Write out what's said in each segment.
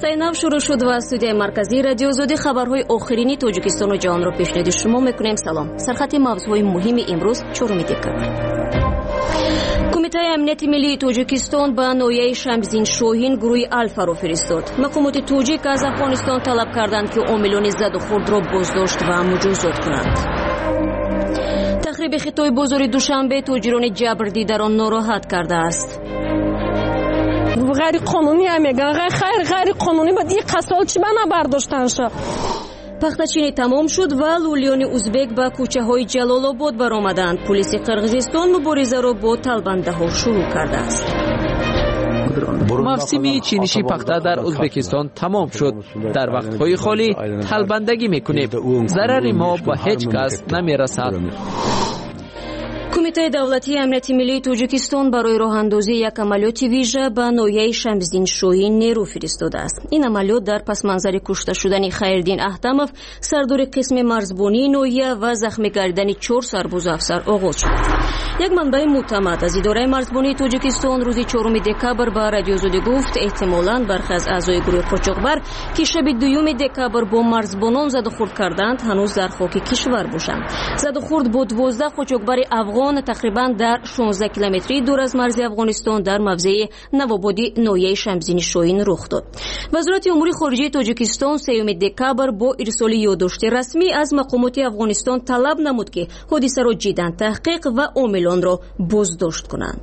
ҳафтаи нав шурӯъ шуд ва студияи марказии радиои Озодӣ хабарҳои охирини Тоҷикистону ҷаҳонро пешниҳоди шумо мекунем. Салом. Сархати мавзӯъҳои муҳими имрӯз 4 декабр. Кумитаи амнияти миллии Тоҷикистон ба ноҳияи Шамсдин-Шоҳин гурӯҳи Алфаро фиристод. Мақомоти тоҷик аз Афғонистон талаб карданд, ки омилони заду хурдро боздошт ва муҷозот кунанд. тахриби хитои бозори Душанбе тоҷирони ҷабрдидарон нороҳат кардааст. ғайриқонунӣ меган, ғайриқонунӣ бад ин қасол чӣ ба набардоштанша. пахтачинӣ тамом шуд ва лӯлиёни узбек ба кӯчаҳои Ҷалолобод баромаданд. Пулиси Қирғизистон муборизаро бо талбандаҳо шурӯъ кардааст. мавсими чиниши пахта дар Ӯзбекистон тамом шуд. дар вақтҳои холӣ талбандагӣ мекунем. зарари мо ба ҳеҷ кас намерасад. Кумитаи давлатии амнияти миллии Тоҷикистон барои роҳандозии як амалиёти вижа ба ноҳияи Шамсдин-Шоҳин нерӯ фиристодааст. ин амалиёт дар пасманзари кушта шудани Хайриддин Аҳтамов, сардори қисми марзбонии ноҳия ва захмӣ гардидани 4 сарбозу афсар оғоз шуд. як манбаи мӯътамад аз идораи марзбонии Тоҷикистон рӯзи 4 декабр ба Радиои Озодӣ гуфт, эҳтимолан бархе аз аъзои гурӯҳи қочоқбар, ки шаби 2 декабр бо марзбонон задухурд карданд, ҳанӯз дар хоки кишвар бошанд. Задухурд бо 12 қочоқбари афғон тақрибан дар 16 километри дур аз марзи Афғонистон дар мавзеи Навободи ноҳияи Шамсдин-Шоҳин рух дод. Вазорати умури хориҷии Тоҷикистон 3 декабр бо ирсоли ёддошти расмӣ аз мақомоти Афғонистон талаб намуд, ки ҳодисаро ҷиддан таҳқиқ ва омилонро боздошт кунанд.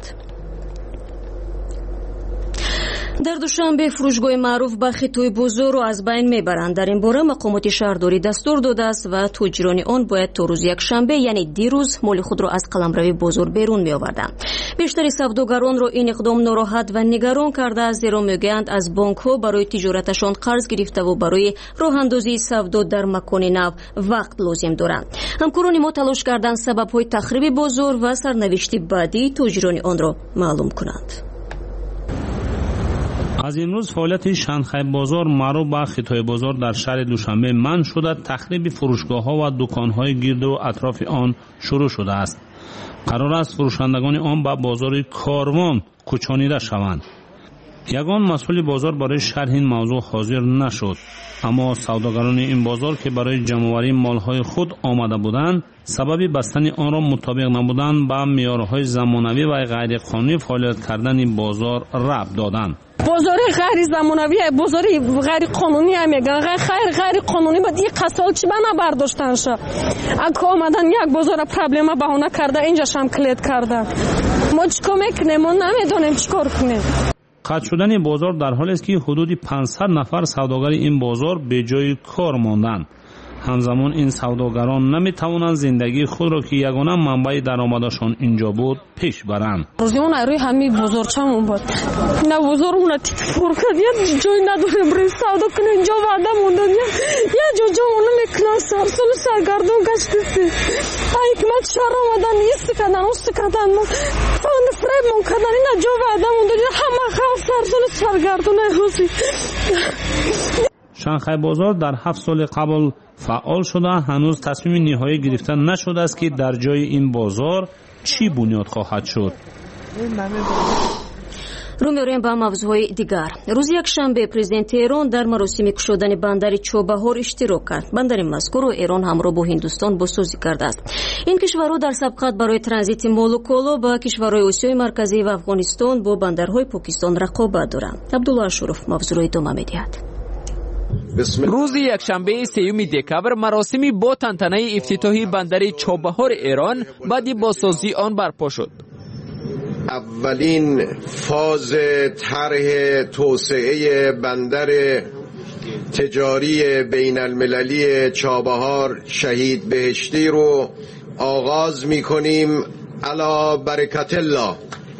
дар Душанбе фурӯшгоҳи маъруф ба хитои бозорро аз байн мебаранд. дар ин бора мақомоти шаҳрдорӣ дастур додааст ва тоҷирони он бояд то рӯзи якшанбе, яъне дирӯз, моли худро аз қаламрави бозор берун меоварданд. бештари савдогаронро ин иқдом нороҳат ва нигарон кардааст, зеро мегӯянд аз бонкҳо барои тиҷораташон қарз гирифтаву барои роҳандозии савдо дар макони нав вақт лозим доранд. ҳамкорони мо талош карданд сабабҳои тахриби бозор ва сарнавишти баъдии тоҷирони онро маълум кунанд. аз имрӯз фаъолияти Шанхай бозор маъруф ба хитои бозор дар шаҳри Душанбе манъ шуда, тахриби фурӯшгоҳҳо ва дуконҳои гирду атрофи он шурӯъ шудааст. қарор аст фурӯшандагони он ба бозори Корвон кӯчонида шаванд. ягон масъули бозор барои шарҳи ин мавзӯъ ҳозир нашуд, аммо савдогарони ин бозор, ки барои ҷамъоварии молҳои худ омада буданд, сабаби бастани онро мутобиқ набудан ба меъёрҳои замонавӣ ва ғайриқонунӣ фаъолият кардани бозор рабт доданд. бозори ғайризамонавӣ, бозори ғайриқонунӣ меган, ғайриқонунӣ бад ин қасол чӣ ба набардоштанша. ако омадан як бозора проблема баҳона карда, инҷашам клет карда. мо чикор мекунем? мо намедонем чикор кунем. қатъ шудани бозор дар ҳоле аст, ки ҳудуди 500 нафар савдогари ин бозор беҷои кор монданд. ҳамзамон ин савдогарон наметавонанд зиндагии худро, ки ягона манбаи даромадашон инҷо буд, пеш баранд. рӯзимон айрӯи ҳамин бозорчамон буд. на бозормон тикфур кард, як ҷой надорем брем савдо кунем, инҷо ваъда мондад, як ҷо ҷомон намекунанд, сарсоли саргардон гаштаси. ҳикмат шаҳр омадан истикадан, устикадан, фанд фребмон кардан, ина ҷо ваъда мондад, ҳама халқ сарсоли саргардон ҳози. Шанхай бозор дар 7 соли қабл фаъол шуда, ҳанӯз тасмими ниҳоӣ гирифта нашудааст, ки дар ҷои ин бозор чӣ бунёд хоҳад шуд. рӯ меорем ба мавзӯъҳои дигар. рӯзи якшанбе президенти Эрон дар маросими кушодани бандари Чобаҳор иштирок кард. бандари мазкурро Эрон ҳамроҳ бо Ҳиндустон босозӣ кардааст. ин кишварҳо дар сабқат барои транзити молу коло ба кишварҳои Осиёи марказӣ ва Афғонистон бо бандарҳои Покистон рақобат доранд. Абдулло Ашуров мавзӯъро идома медиҳад. рӯзи якшанбе 3 декабр маросими бо тантанаи ифтитоҳи бандари Чобаҳори Эрон баъди бозсозии он барпо шуд. اولین فاز طرح توسعه بندر تجاری بین المللی چابهار شهید بهشتی رو آغاز می کنیم. علی برکت الله.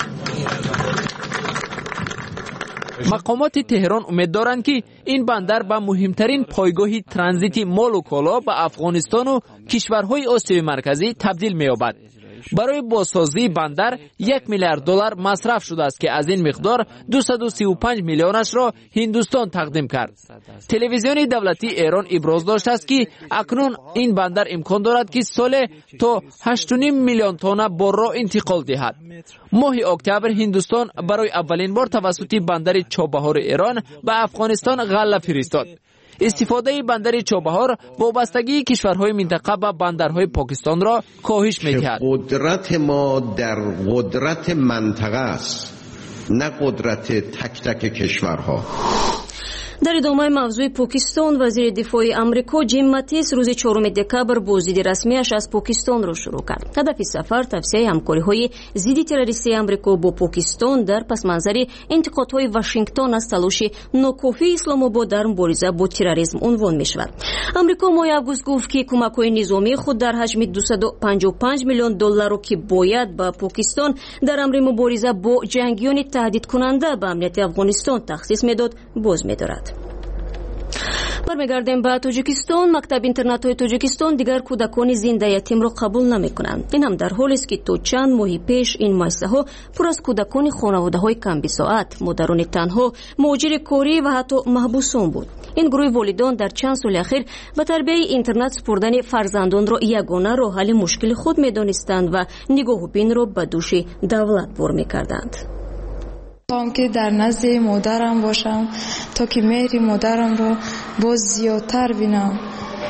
مقامات تهران امید دارند که این بندر به مهمترین پایگاه ترانزیت مال و کالا به افغانستان و کشورهای آسیای مرکزی تبدیل می‌یابد. برای بازسازی بندر 1 میلیارد دلار مصرف شده است که از این مقدار 235 میلیونش را هندوستان تقدیم کرد. تلویزیون دولتی ایران ابراز داشته است که اکنون این بندر امکان دارد که سال تا 8.5 میلیون تن بار را انتقال دهد. ماه اکتبر هندوستان برای اولین بار توسط بندر چابهار ایران به افغانستان غله فرستاد. استفاده بندر چابهار وابستگی کشورهای منطقه به بندرهای پاکستان را کاهش می‌دهد. قدرت ما در قدرت منطقه است، نه قدرت تک تک کشورها. در ادامه موضوع پاکستان، وزیر دفاع آمریکا جیم ماتیس روز 4 دکبر بازدید رسمیش از پاکستان را شروع کرد. هدف سفر توسعه همکاری‌های ضد تروریستی آمریکا با پاکستان در پس منظر انتقادهای واشنگتن از تلاش ناکافی اسلام آباد در مبارزه با تروریسم عنوان می‌شود. آمریکا ماه آگوست گفت که کمک‌های نظامی خود در حجم 255 میلیون دلار را که باید به پاکستان در امر مبارزه با جنگیان تهدید کننده به امنیت افغانستان تخصیص می‌داد باز می‌دارد. برمیگردیم به تاجیکستان. مکتب اینترنت‌های تاجیکستان دیگر کودکان زنده یتیم را قبول نمی‌کنند. این هم در حالی است که تا چند ماه پیش این مؤسسه‌ها پر از کودکان خانواده‌های کم بساعت، مادران تنها، مهاجر کاری و حتی محبوسان بود. این گروه والدان در چند سال اخیر به تربیت اینترنت سپردن فرزندان را یگانه راه حل مشکل خود می‌دانستند و نگاه بین را به دوش دولت بر می‌کردند. تا که در نزد مادرم باشم، تا که مهر مادرم را باز زیادتر بینم،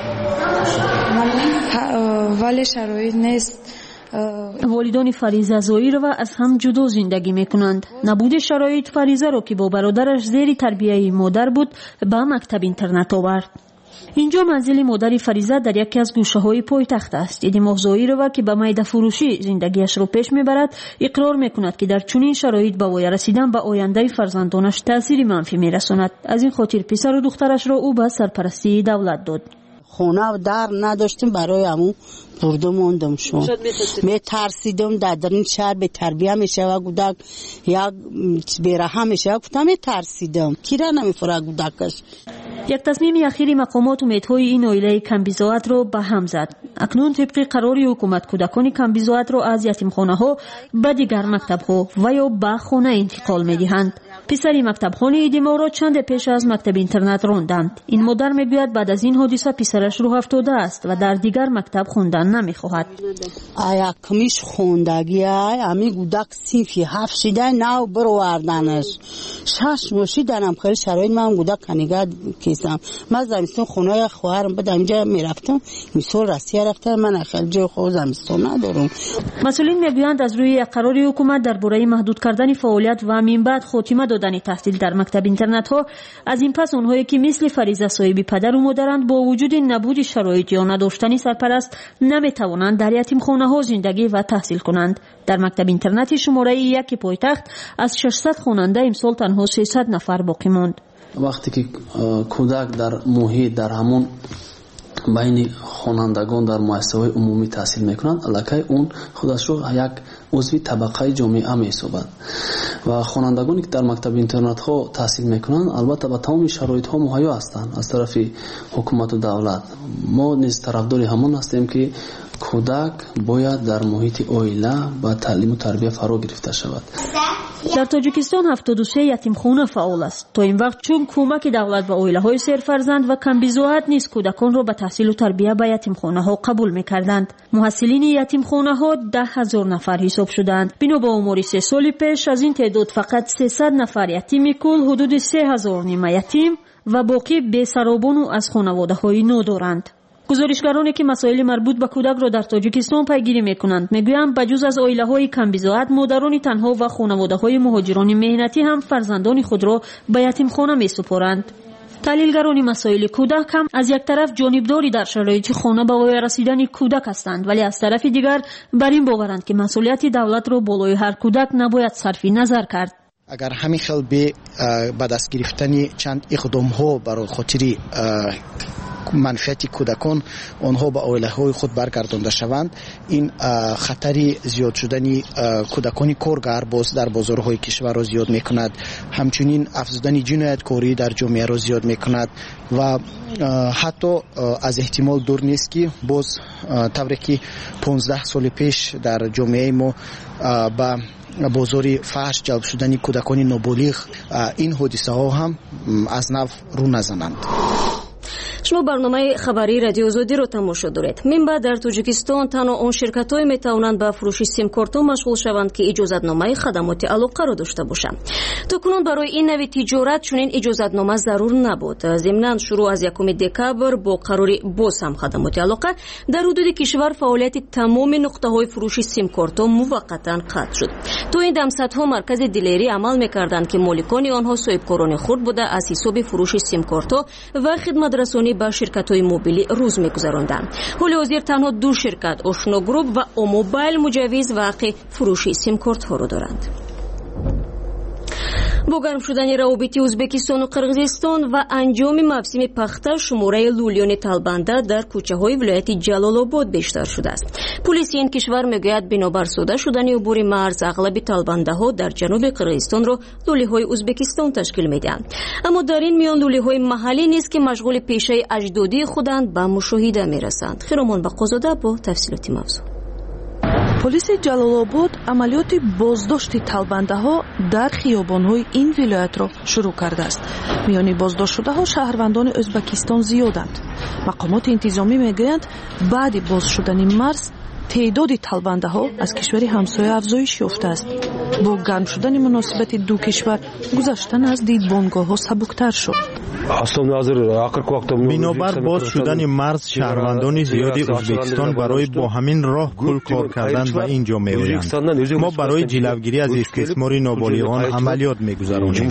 ولی شرایط نیست. والدان فریضه زایی را از هم جدا زندگی میکنند. نبود شرایط فریضه را که با برادرش زیر تربیه مادر بود به مکتب اینترنت آورد. اینجا منزل مادر فریضه در یکی از گوشه‌های پایتخت است. ایدی مغزایی رو که به میده فروشی زندگیش رو پیش میبرد اقرار میکند که در چنین شرایط به وای رسیدن به آینده فرزندانش تأثیر منفی میرساند. از این خاطر پسر و دخترش را او به سرپرستی دولت داد. خونه و در نداشتیم، برای همون برده موندم. شون میترسیدم در این شهر به تربیه میشه و گودک یا بیره میشه. گفتم میترسیدم کیره نمیفره گودکش. یک تصمیم اخیری مقامات امیدهای این عائله کمبیزاعت را به هم زد. اکنون طبق قرار حکومت کودکان کمبیزاعت را از یتیمخانه‌ها به دیگر مکتب‌ها و یا به خانه انتقال می‌دهند. پسری مکتبخانه ایدیما را چند پیش از مکتب اینترنت راندند. این مادر میگوید بعد از این حادثه پسرش راه افتاده است و در دیگر مکتب خوندن نمی‌خواهد. آیا کمیش خوندگی امی گودک صنفی هفت شده نو بروردنش شش ماشی دارم. خیلی شرایط من گودک کنیگه کیسم. من زمستون خونه خواهرم بعد اینجا میرفتم میسول راستی رفتم. من خیلی جای خود زمستون ندارم. مسئولین میگویند از روی قرار حکومت درباره محدود کردن فعالیت و همین بعد خاتمه دادن تحصیل در مکتب اینترنت ها، از این پس اونهایی که مثل فریضه صاحبی پدر و مادرند با وجود نبود شرایط یا نداشتن سرپرست نمیتوانند در یتیمخانه ها زندگی و تحصیل کنند. در مکتب اینترنت شماره 1 پایتخت از 600 خواننده امسال تنها 300 نفر باقی ماند. وقتی که کودک در محیط در همون بین خوانندگان در مؤسسه‌های عمومی تحصیل میکنند، الکی اون خودش رو یک عضو طبقه جامعه می‌سازد و خوانندگانی که در مکتب اینترنت ها تحصیل میکنند البته با تمام شرایط ها مهیا هستند از طرف حکومت و دولت. ما نیز طرفدار همون هستیم که کودک باید در محیط عائله با تعلیم و تربیت فرا گرفته شود. در تاجیکستان 73 یتیمخانه فعال است. تا این وقت چون کمک دولت به عائله‌های سرفرزند و کمبیزاعت نیز کودکان را به تحصیل و تربیت به یتیمخانه ها قبول می‌کردند. محصلین یتیمخانه ها 10,000 نفر حساب شدند. بنا به آمار 3 سال پیش از این تعداد فقط 300 نفر یتیم کل حدود 3000 نیمه یتیم و باقی بی‌سرابان و از خانواده‌های نو دارند. گزارشگرانی که مسائل مربوط به کودک را در تاجیکستان پیگیری می‌کنند می‌گویند بجز از عائله‌های کمبیزاعت، مادران تنها و خانواده‌های مهاجران مهنتی هم فرزندان خود را به یتیمخانه می‌سپارند. تحلیلگران مسائل کودک هم از یک طرف جانبداری در شرایط خانه به وای رسیدن کودک هستند، ولی از طرف دیگر بر این باورند که مسئولیت دولت را بالای هر کودک نباید صرف نظر کرد. اگر همین خیل به دست گرفتن چند اقدام ها برای خاطر منفعت کودکان آنها به عائله های خود برگردانده شوند، این خطری زیاد شدن کودکان کارگر باز در بازارهای کشور را زیاد میکند، همچنین افزودن جنایتکاری در جامعه را زیاد میکند و حتی از احتمال دور نیست که باز طوری که 15 سال پیش در جامعه ما به بازار فحش جلب شدن کودکان نابالغ این حادثه ها هم از نو رو نزنند. شما برنامه خبری رادیو آزادی رو تماشا دارید. منبع در تاجیکستان تنها آن شرکت‌های میتوانند به فروش سیم کارت‌ها مشغول شوند که اجازتنامه خدمات علاقه را داشته باشند. تاکنون برای این نوع تجارت چنین اجازتنامه ضرور نبود. ضمناً شروع از 1 دکبر با قرار باز هم خدمات علاقه در حدود کشور فعالیت تمام نقطه‌های فروش سیم کارت‌ها موقتاً قطع شد. تا این دم صدها مرکز دیلری عمل می‌کردند که مالکان آنها صاحبکاران خرد بوده از حساب فروش سیم کارت‌ها و خدمت رسانی به شرکت‌های موبیلی روز می‌گذراندند. حال حاضر تنها 2 شرکت آشنا گروپ و اوموبایل مجوز و حق فروش سیم کارت‌ها را دارند. با گرم شدن روابط ازبکستان و قرغیزستان و انجام موسم پخته شماره لولیان تالبنده در کوچه‌های ولایت جلال آباد بیشتر شده است. پلیس این کشور میگوید بنابر ساده شدن عبور مرز اغلب تالبنده‌ها در جنوب قرغیزستان را لولی‌های ازبکستان تشکیل میدهند. اما در این میان لولی‌های محلی نیست که مشغول پیشه اجدادی خودند به مشاهده میرسند. خیرمان بقازاده با تفصیلات موضوع. پلیس جلال‌آباد عملیات بازداشت طالبنده‌ها در خیابان‌های این ولایت را شروع کرده است. میان بازداشت شده‌ها شهروندان ازبکستان زیادند. مقامات انتظامی میگویند بعد باز شدن مرز تعداد طالبنده‌ها از کشور همسایه افزایش یافته است. با گرم شدن مناسبت دو کشور گذشتن از دیدبانگاه‌ها سبکتر شد. بنابر باز شدن مرز شهروندان زیادی ازبکستان برای با همین راه پول کار کردن و اینجا میآیند. ما برای جلوگیری از استثمار نابالغان عملیات میگذرانیم.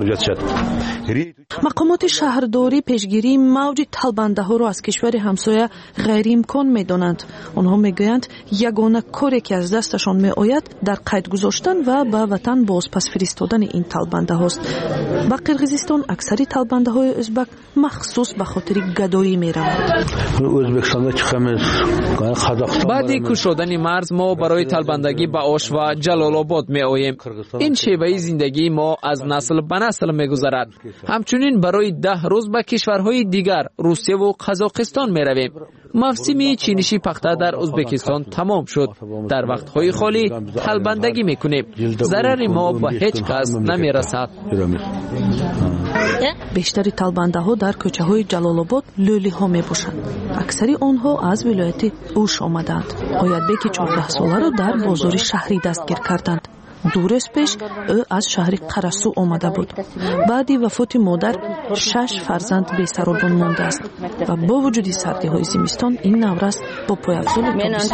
مقامات شهرداری پیشگیری موج طالبنده‌ها را از کشور همسایه غیر امکان میدانند. آنها میگویند یگانه کاری که از دستشان میآید در قید گذاشتن و به وطن بازپس فرستادن این طالبنده‌هاست. با قرغیزستان اکثری طالبنده‌های ازبک مخصوص به خاطر گدایی میروند. بعد کشودن مرز ما برای طالبندگی به آش و جلال آباد می آییم. این شیوه زندگی ما از نسل به نسل می گذرد. همچنین برای 10 روز به کشورهای دیگر روسیه و قزاقستان می رویم. موسم چینشی پخته در ازبکستان تمام شد. در وقتهای خالی طالبندگی می کنیم. ضرر ما به هیچ کس نمی رسد. بیشتری طالبنده‌ها در کوچه‌های جلال آباد لولی‌ها می‌پوشند. اکثری آنها از ولایت اوش آمدند. آیتبک 14 ساله را در بازار شهری دستگیر کردند. 2 روز پیش او از شهر قرسو آمده بود. بعد وفات مادر 6 فرزند بی سر و بن مانده است و با وجود سردی‌های زمستان این نوروز با پایافزول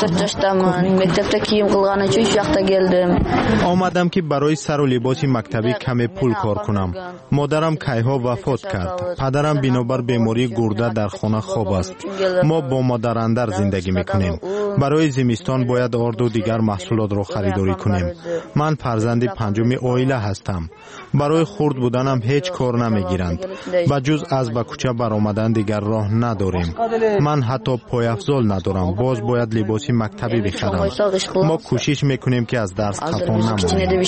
آمدم که برای سر و لباس مکتبی کمی پول کار کنم. مادرم کیها وفات کرد. پدرم بنابر بیماری گرده در خانه خواب است. ما با مادر اندر زندگی میکنیم. برای زمستان باید آرد و دیگر محصولات را خریداری کنیم. من فرزند پنجم عائله هستم. برای خرد بودنم هیچ کار نمیگیرند. و جز از به کوچه برآمدن دیگر راه نداریم. من حتی پای افزال ندارم. باز باید لباسی مکتبی بخرم. ما کوشش میکنیم که از درس خفا نمانیم.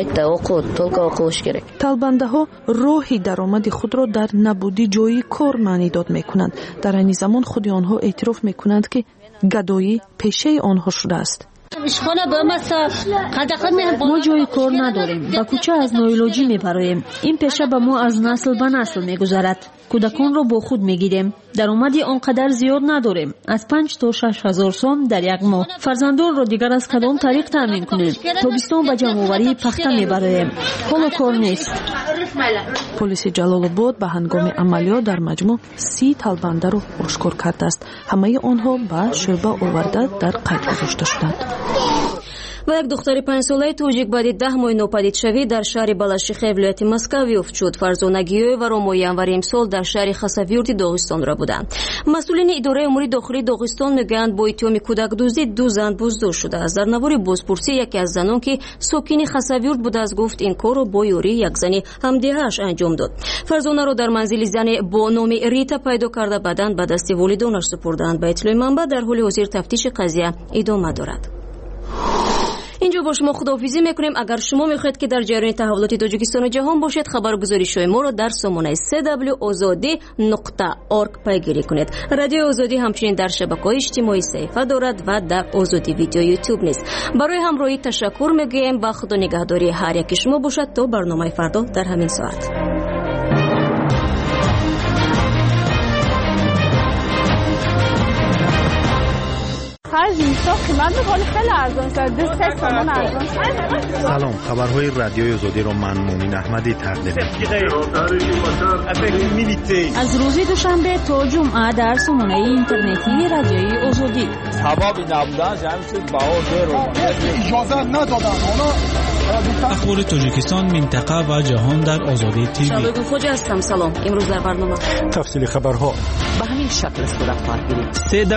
طالبنده‌ها راهی درآمد خود را در نبودی جایی کار معنی داد میکنند. در این زمان خود آنها اعتراف میکنند که گدایی پیشه آنها شده است. ما جای کار نداریم. با کوچه از نایلوجی میپرایم. این پیشه به ما از نسل به نسل میگذرد. کودکان را با خود میگیریم. درآمدی آنقدر زیاد نداریم. از 5 تا 6 هزار سوم در یک ماه. فرزندان را دیگر از کدام طریق تامین کنیم؟ تابستان به جمع‌آوری پخته میبرایم. حالا کار نیست. پلیس جلال آباد به هنگام عملیات در مجموع 30 طالبنده را آشکار کرده است. همه آنها به شعبه آورده در قید گذاشته شدند. و یک دختر 5 ساله توجیک بعد 10 ماه ناپدیدشوی در شهر балашихе ولایت مسکو یافت شد. فرزانگی او و ماه январ امسال در شهر خساویورد داغستان را بودند. مسئولین اداره امور داخلی داغستان میگویند با اتهام کودک دزدی 2 زن بازداشت شده است. در نوار بازپرسی یکی از زنان که ساکن خساویورد بود از گفت این کار را با یاری یک زن همدیه‌اش انجام داد. فرزانه را در منزل زن با نام ریتا پیدا کرده بدن به دست والدانش سپردند. به اطلاع منبع در حال حاضر تفتیش قضیه ادامه دارد. اینجا با شما خداحافظی میکنیم. اگر شما میخواهید که در جریان تحولات تاجیکستان و جهان باشید خبرگزاری شوی ما را در سامانه www.azadi.org پیگیری کنید. رادیو آزادی همچنین در شبکه‌های اجتماعی صفحه دارد و در آزادی ویدیو یوتیوب نیست. برای همراهی تشکر میگویم و خدا نگهداری هر یک شما باشد تا برنامه فردا در همین ساعت. سلام، خبرهای رادیوی آزادی رو من مومین احمدی تقدیم می‌کنم. از روز دوشنبه تا جمعه در سامانه اینترنتی رادیوی آزادی. اخبار تاجیکستان، منطقه و جهان در آزادی تیوی. شبکه خوج هستم. سلام. امروز در برنامه تفصیل خبرها به همین شکل صورت گیرید.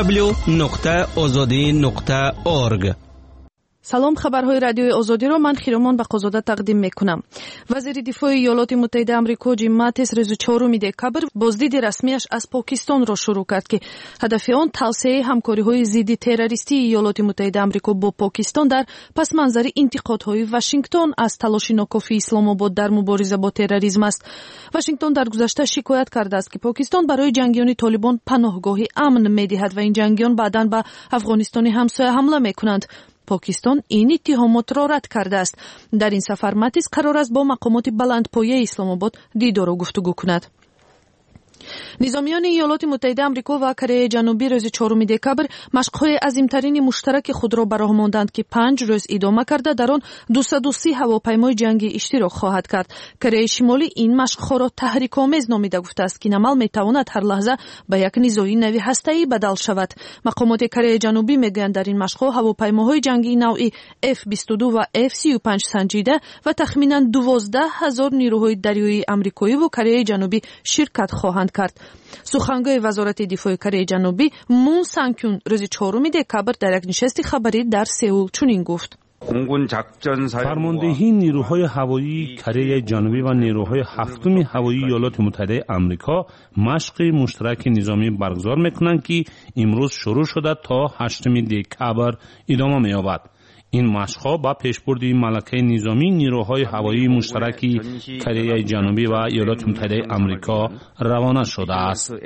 www.azadi.org. سلام، خبرهای رادیوی آزادی را من خیرمان بقازاده تقدیم میکنم. وزیر دفاع ایالات متحده آمریکا جیم ماتیس روز 4 دکبر بازدید رسمیش از پاکستان را شروع کرد که هدف آن توسعه همکاری‌های ضد تروریستی ایالات متحده آمریکا با پاکستان در پس منظر انتقادهای واشنگتن از تلاش ناکافی اسلام آباد در مبارزه با تروریسم است. واشنگتن در گذشته شکایت کرده است که پاکستان برای جنگیان طالبان پناهگاهی امن می‌دهد و این جنگیان بعداً به افغانستان همسایه حمله می‌کنند. پاکستان این اتهامات را رد کرده است. در این سفر ماتیس قرار است با مقامات بلندپایه اسلام آباد دیدار و گفتگو کند. نظامیان ایالات متحده آمریکا و کره جنوبی روز 4 دکبر مشق‌های عظیم‌ترین مشترک خود را براه ماندند که 5 روز ادامه کرده در آن 230 هواپیمای جنگی اشتراک خواهد کرد. کره شمالی این مشق‌ها را تحریک‌آمیز نامیده گفته است که این عمل می‌تواند هر لحظه به یک نیروی نوی هسته‌ای بدل شود. مقامات کره جنوبی می‌گویند در این مشق‌ها هواپیماهای جنگی نوعی F-22 و F-35 سنجیده و تخمیناً 12,000 نیروهای دریایی آمریکایی و کره جنوبی شرکت خواهند کرد. سخنگوی وزارت دفاع کره جنوبی مون سانکیون روز 4 دکبر در یک نشست خبری در سئول چنین گفت: فرماندهی نیروهای هوایی کره جنوبی و نیروهای هفتم هوایی ایالات متحده آمریکا مشق مشترک نظامی برگزار میکنند که امروز شروع شده تا 8 دکبر ادامه می‌یابد. این مشق‌ها با پیشبرد ملکه نظامی نیروهای هوایی مشترک کره جنوبی و ایالات متحده آمریکا روانه شده است.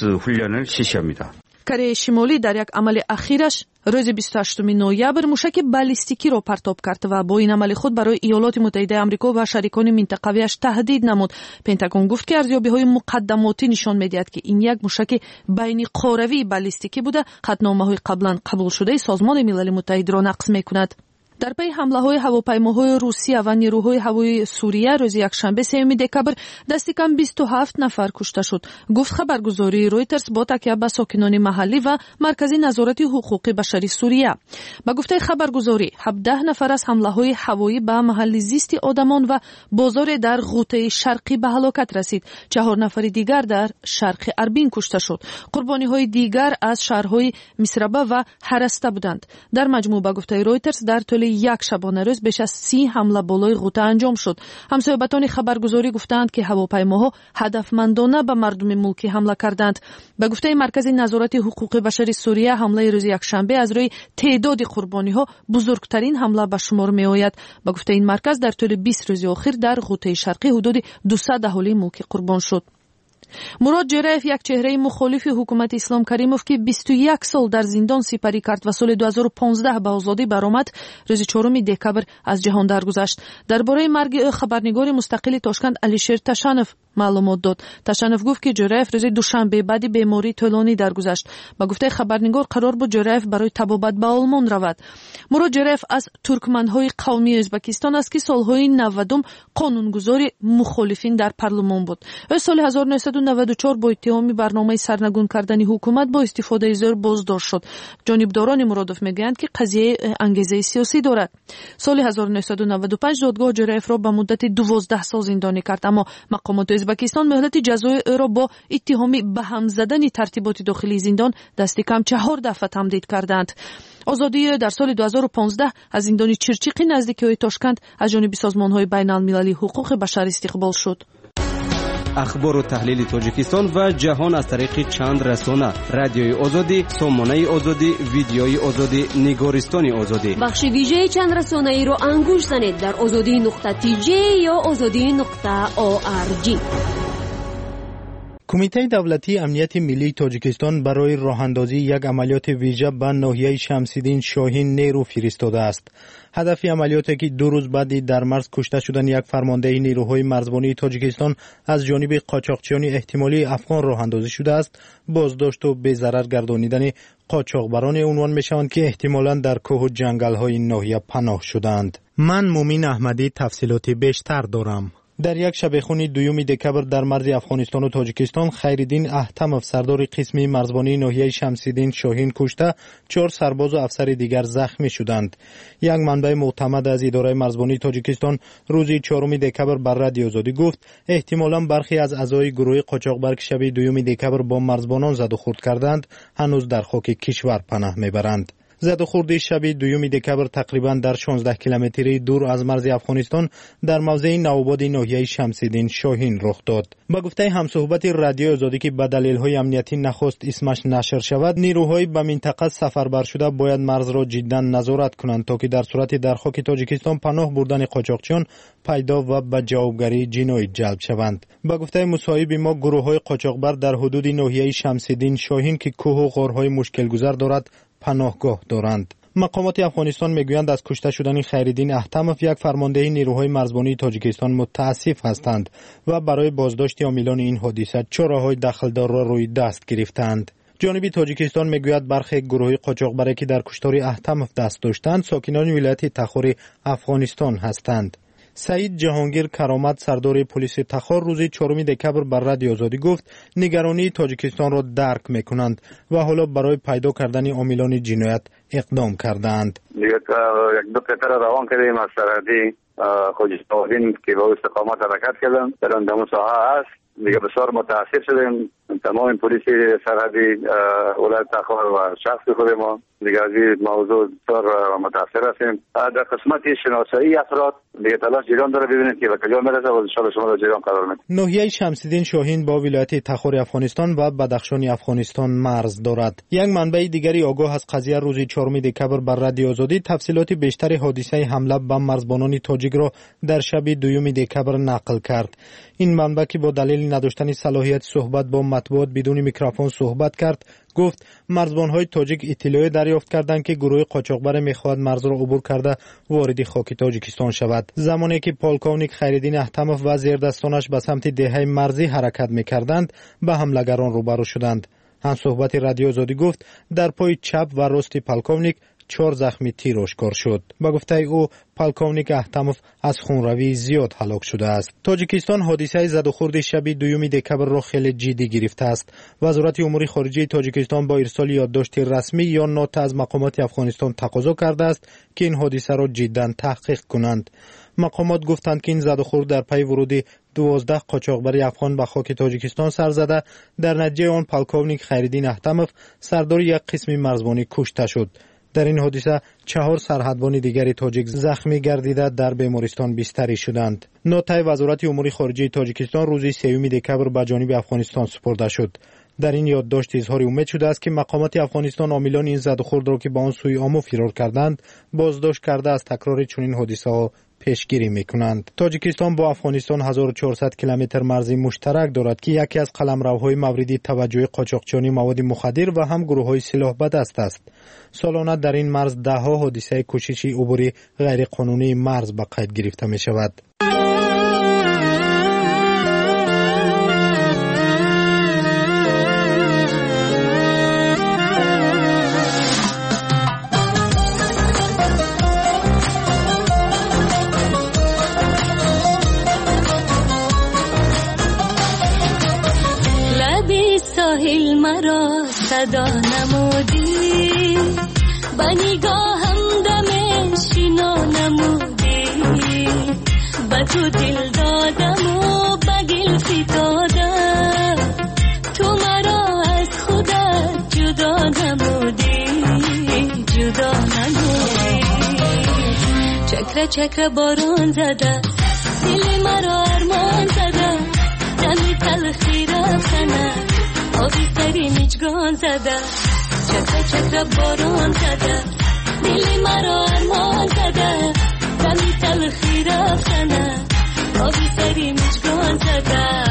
کره شمالی در یک عمل اخیرش روز 28 نوامبر موشک بالستیکی را پرتاب کرد و با این عمل خود برای ایالات متحده آمریکا و شریکان منطقویش تهدید نمود. پنتاگون گفت که ارزیابی‌های مقدماتی نشان می‌دهد که این یک موشک بین قاروی بالستیکی بوده. قطعنامه‌های قبلا قبول شده سازمان ملل متحد را نقض می‌کند. در پی حمله‌های هواپیماهای روسیه و نیروهای هوایی سوریه روز یکشنبه 3 دکبر دست کم 27 نفر کشته شد. گفت خبرگزاری رویترز با تکیه به ساکنان محلی و مرکز نظارت حقوق بشری سوریه. با گفته خبرگزاری 17 نفر از حمله‌های هوایی به محل زیست آدمان و بازار در غوطه شرقی به هلاکت رسید. 4 نفر دیگر در شرق اربین کشته شد. قربانی‌های دیگر از شهرهای مصربه و هرسته بودند. در مجموع با گفته رویترز در طول یک شبانه روز بیش از 30 حمله بالای غوطه انجام شد. همسایه‌بان خبرگزاری گفتند که هواپیماها هدفمندانه به مردم ملکی حمله کردند. به گفته مرکز نظارت حقوق بشری سوریه حمله روز یکشنبه از روی تعداد قربانی‌ها بزرگترین حمله به شمار می‌آید. به گفته این مرکز در طول 20 روز اخیر در غوطه شرقی حدود 200 اهالی ملکی قربان شد. مراد جرایف یک چهره مخالف حکومت اسلام کریموف که 21 سال در زندان سپری کرد و سال 2015 به آزادی برآمد روز 4 دکبر از جهان درگذشت. درباره مرگ او خبرنگار مستقل تاشکند علیشیر تشنف معلومات داد. تشنف گفت که جرایف روز دوشنبه بعد بیماری طولانی درگذشت. با گفته خبرنگار قرار بود جرایف برای طبابت به آلمان رود. مراد جرایف از ترکمن‌های قومی ازبکستان است که سالهای 90 قانونگذار مخالفین در پارلمان بود. او سال 1990 1994 با اتهام برنامه سرنگون کردن حکومت با استفاده زور بازداشت شد. جانبداران مرادف میگویند که قضیه انگیزه سیاسی دارد. سال 1995 دادگاه جراف را به مدت 12 سال زندانی کرد، اما مقامات ازبکستان مهلت جزای او را با اتهام به هم زدن ترتیبات داخلی زندان دست کم 4 دفعه تمدید کردند. آزادی در سال 2015 از زندان چرچیقی نزدیکی تاشکند از جانب سازمان‌های بین‌المللی حقوق بشر استقبال شد. اخبار و تحلیل تاجیکستان و جهان از طریق چند رسانه: رادیوی آزادی، سامانه آزادی، ویدیوی آزادی، نگارستان آزادی. بخش ویژه چند رسانه‌ای رو انگوش زنید در azadi.tj یا azadi.org. کمیته دولتی امنیت ملی تاجیکستان برای راهاندازی یک عملیات ویژه به ناحیه شمس‌الدین شاهین نیرو فرستاده است. هدف عملیاتی که 2 روز بعد در مرز کشته شدن یک فرمانده نیروهای مرزبانی تاجیکستان از جانب قاچاقچیان احتمالی افغان راهاندازی شده است، بازداشت و به ضرر گردانیدن قاچاقبران عنوان می‌شوند که احتمالاً در کوه و جنگل‌های ناحیه پناه شدند. من مومین احمدی تفصیلات بیشتر دارم. در یک شبخون 2 دکبر در مرز افغانستان و تاجیکستان خیرالدین احتمف سردار قسم مرزبانی ناحیه شمس‌الدین شاهین کشته، 4 سرباز و افسر دیگر زخمی شدند. یک منبع معتمد از اداره مرزبانی تاجیکستان روز 4 دکبر بر رادیو آزادی گفت احتمالاً برخی از اعضای گروه قاچاقبر که شب 2 دکبر با مرزبانان زد و خورد کردند هنوز در خاک کشور پناه میبرند. زد و خورد شب 2 دکبر تقریبا در 16 کیلومتری دور از مرز افغانستان در موضع نوآباد ناحیه شمس‌الدین شاهین رخ داد. با گفته همصحبت رادیو آزادی که به دلایل امنیتی نخست اسمش نشر شود، نیروهای به منطقه سفربر شده باید مرز را جدا نظارت کنند تا که در صورت در خاک تاجیکستان پناه بردن قاچاقچیان پیدا و به جوابگری جنایی جلب شوند. با گفته مصاحب ما، گروه‌های قاچاقبر در حدود ناحیه شمس‌الدین شاهین که کوه و غارهای مشکل گذار دارد پناهگاه دارند. مقامات افغانستان میگویند از کشته شدن خیرالدین احتمف یک فرمانده نیروهای مرزبانی تاجیکستان متاسف هستند و برای بازداشت عاملان این حادثه چاره‌های دخلدار را روی دست گرفتند. جانب تاجیکستان میگوید برخی گروه‌های قاچاقبری که در کشتار احتمف دست داشتند ساکنان ولایت تخار افغانستان هستند. سعید جهانگیر کرامت سردار پلیس تخار روز 4 دکبر بر رادیو آزادی گفت نگرانی تاجیکستان را درک میکنند و حالا برای پیدا کردن عاملان جنایت اقدام کردند. یک دو قطار روان کردیم از سرحدی خوزستان که با استقامت حرکت کردن در اون ساحه هست. دیگه بسیار متاسف شدیم. تمام پلیس سرحدی ولایت تخار و شخص خود ما دیگه از این موضوع بسیار متاثر هستیم. در قسمت شناسایی افراد دیگه تلاش جریان داره ببینید که به کجا میرسه و ان شاء الله شما را جریان قرار میدیم. ناحیه شمس‌الدین شاهین با ولایت تخار افغانستان و بدخشان افغانستان مرز دارد. یک منبع دیگری آگاه از قضیه روز 4 دکبر بر رادیو آزادی تفصیلات بیشتر حادثه حمله به مرزبانان تاجیک را در شب 2 دکبر نقل کرد. این منبع که با دلیل نداشتن صلاحیت صحبت با مطبوعات بدون میکروفون صحبت کرد، گفت مرزبان‌های تاجیک اطلاع دریافت کردند که گروه قاچاقبر می‌خواهد مرز را عبور کرده وارد خاک تاجیکستان شود. زمانی که پالکونیک خیرالدین احتمف و زیردستانش به سمت دهه مرزی حرکت می‌کردند، به حملگران روبرو شدند. هم صحبت رادیو آزادی گفت در پای چپ و راست پالکونیک 4 زخمی تیر آشکار شد. با گفته او پالکونیک احتمف از خونروی زیاد هلاک شده است. تاجیکستان حادثه زد و خورد شب 2 دکبر را خیلی جدی گرفته است. وزارت امور خارجه تاجیکستان با ارسال یادداشت رسمی یا نوت از مقامات افغانستان تقاضا کرده است که این حادثه را جدا تحقیق کنند. مقامات گفتند که این زد و خورد در پی ورود 12 قاچاقبر افغان به خاک تاجیکستان سر زده. در نتیجه آن پالکونیک خیرالدین احتمف سردار یک قسم مرزبانی کشته شد. در این حادثه 4 سرحدبان دیگری تاجیک زخمی گردیده در بیمارستان بستری شدند. نوتای وزارت امور خارجه تاجیکستان روز 3 دکبر به جانب افغانستان سپرده شد. در این یادداشت اظهار امید شده است که مقامات افغانستان عاملان این زد و خورد را که به آن سوی آمو فرار کردند بازداشت کرده از تکرار چنین حادثه‌ها پیشگیری میکنند. تاجیکستان با افغانستان 1400 کیلومتر مرزی مشترک دارد که یکی از قلمروهای مورد توجه قاچاقچیان مواد مخدر و هم گروه‌های سلاح به دست است. سالانه در این مرز ده‌ها حادثه کوشش عبور غیر قانونی مرز به قید گرفته می شود. مرا صدا نمودی، با نگاهم دم شینا نمودی، با تو دل دادم و با گل فتادم، تو مرا از خودت جدا نمودی، جدا نمودی. چکره چکره بارون زده، دل مرا ارمان زده، دمی تلخی رفتنه، آبی سری میچگان زده. چکره چکره بارون زده، دل مرا ارمان زده، دمی تلخی رفتنه، آبی سری میچگان زده.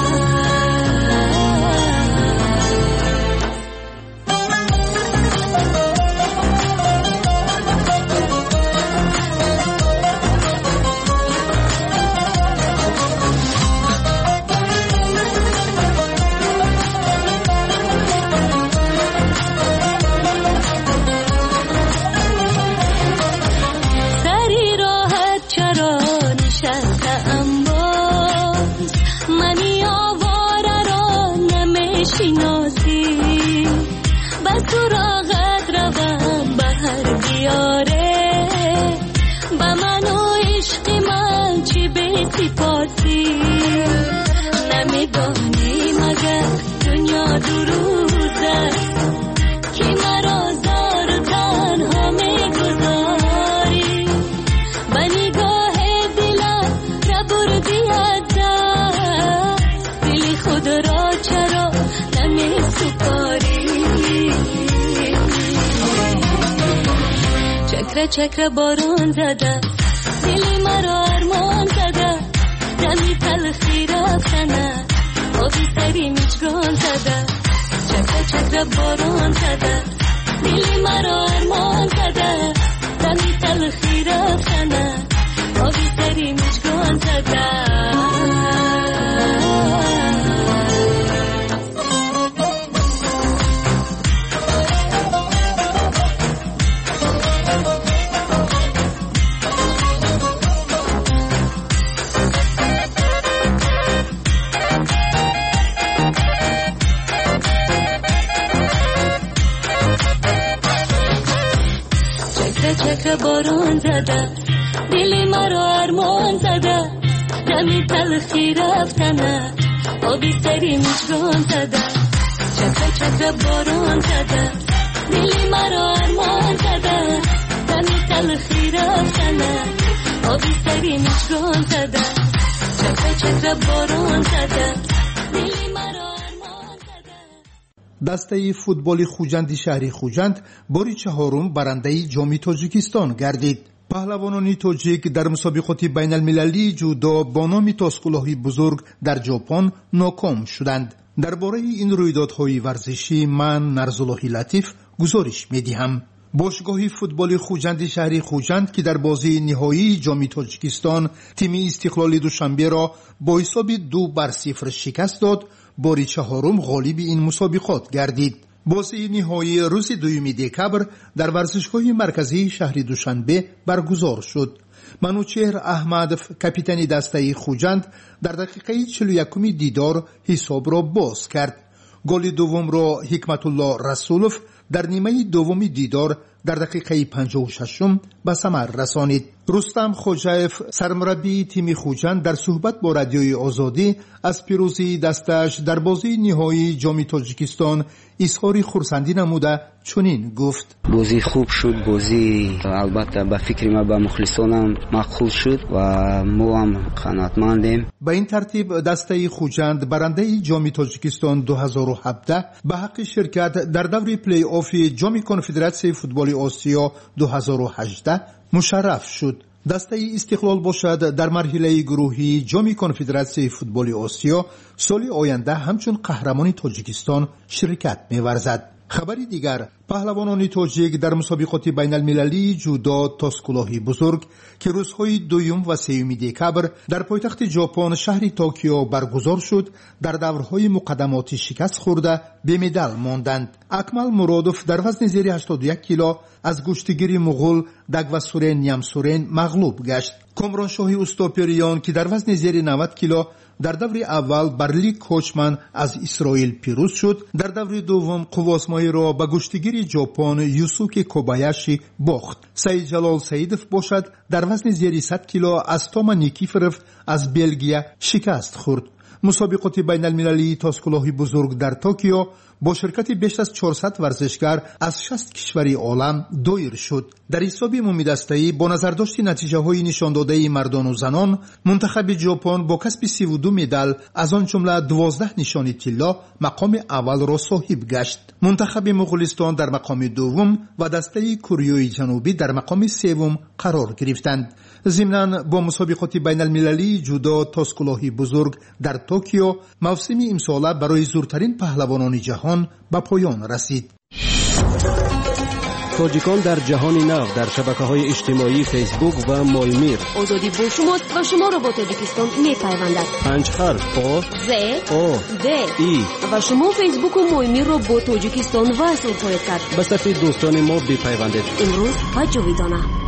چکره بارون زده، دل مرا ارمان زده، دمی تلخی رفتنه، آبی سری میچگان زده. چکره چکره بارون زده، دل مرا ارمان زده، دمی تلخی رفتنه، آبی سری میچگان زده. چکره بارون زده، دل مرا ارمان زده، دمی تلخی رفتنه، آبی سری میچگان زده. چکره چکره بارون زده، دل مرا ارمان زده، دمی تلخی رفتنه، آبی سری میچگان زده. چکره چکره بارون زده، دل مرا ارمان زده. دسته فوتبال خوجند شهری خوجند باری چهارم برنده جام تاجیکستان گردید. پهلوانان تاجیک در مسابقات بین المللی جودو با نام تاسکوله‌های بزرگ در ژاپن ناکام شدند. درباره این رویدادهای ورزشی من نرزالله لطیف گزارش می‌دهم. باشگاه فوتبال خوجند شهری خوجند که در بازی نهایی جام تاجیکستان تیم استقلال دوشنبه را با حساب 2-0 شکست داد، باری چهارم غالب این مسابقات گردید. بازی نهایی روز 2 دکبر در ورزشگاه مرکزی شهر دوشنبه برگزار شد. منوچهر احمدов کاپیتان دسته خوجند در دقیقه 41 دیدار حساب را باز کرد. گل دوم را حکمت الله رسولов در نیمه دوم دیدار در دقیقه 56 به ثمر رسانید. رستم خوجایف سرمربی تیم خوجند در صحبت با رادیوی آزادی از پیروزی دستش در بازی نهایی جام تاجیکستان اظهار خرسندی نموده چنین گفت: بازی خوب شد، بازی البته به فکر ما به مخلصانم مقبول شد و ما هم قناعتمندیم. به این ترتیب دسته خوجند برنده جام تاجیکستان 2017 به حق شرکت در دور پلی آف جام کنفدراسیون فوتبال آسیا 2018 مشرف شد. دسته استقلال باشد در مرحله گروهی جام کنفدراسیون فوتبال آسیا سال آینده همچون قهرمان تاجیکستان شرکت می‌ورزد. خبری دیگر، پهلوانان تاجیک در مسابقات بین المللی جودو تاسکوله‌های بزرگ که روزهای 2 و 3 دکبر در پایتخت ژاپن شهر توکیو برگزار شد در دورهای مقدماتی شکست خورده به مدال ماندند. اکمل مرادوف در وزن زیر 81 کیلو از گشتگیر مغول دگوسورن نیامسورن مغلوب گشت. کامران شاهی استوپریان که در وزن زیر 90 کیلو در دور اول برلی کوچمن از اسرائیل پیروز شد. در دور دوم قواسمایی را به گشتگیر ژاپن یوسوکی کوبایاشی باخت. سعید جلال سعیدов باشد در وزن زیر 100 کیلو از توما نیکیفروف از بلژیا شکست خورد. مسابقات بین المللی تاسکلاهی بزرگ در توکیو با شرکت بیش از 400 ورزشکار از 60 کشور عالم دایر شد. در حساب عمومی دسته‌ای با نظرداشت نتیجه‌های نشان داده مردان و زنان، منتخب ژاپن با کسب 32 مدال از آن جمله 12 نشانی طلا مقام اول را صاحب گشت. منتخب مغولستان در مقام دوم و دسته کره جنوبی در مقام سوم قرار گرفتند. ضمناً با مسابقات بین المللی جودو تاسکلاهی بزرگ در توکیو موسم امساله برای زورترین پهلوانان جهان به پایان رسید. تاجیکان در جهان نو در شبکه‌های اجتماعی فیسبوک و مایمیر. آزادی با شماست و شما را با تاجیکستان می‌پیوندد. 5 حرف او ز او د ای و شما فیسبوک و مایمیر را با تاجیکستان وصل خواهید کرد. به صفحه دوستان ما بپیوندید. امروز و جاویدانه.